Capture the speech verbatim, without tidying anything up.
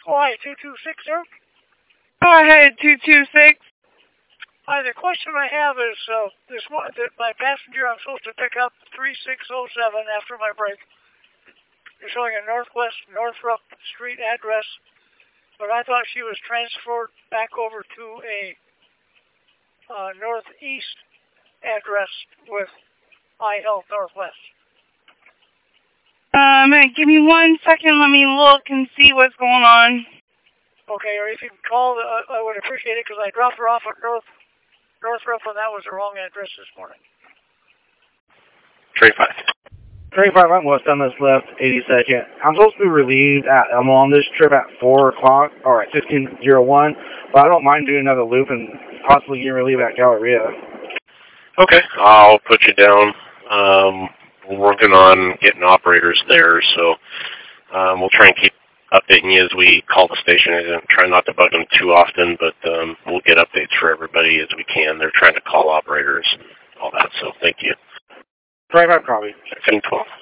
Hawaii two two six, sir. Go ahead, two two six. Hi, the question I have is, uh, this one, that my passenger I'm supposed to pick up three six oh seven after my break. You're showing a Northwest Northrop Street address, but I thought she was transferred back over to a uh, Northeast address with iHealth Northwest. Um, give me one second. Let me look and see what's going on. Okay, or if you can call, uh, I would appreciate it because I dropped her off at North Northrop and that was the wrong address this morning. Train five. Train five West on this left, eighty-second. I'm supposed to be relieved at I'm on this trip at four o'clock or at fifteen oh one, but I don't mind doing another loop and possibly getting relieved at Galleria. Okay, I'll put you down. Um, we're working on getting operators there, so um, we'll try and keep updating you as we call the station. I try not to bug them too often, but um, we'll get updates for everybody as we can. They're trying to call operators and all that, so thank you. Train five copy. fifteen twelve.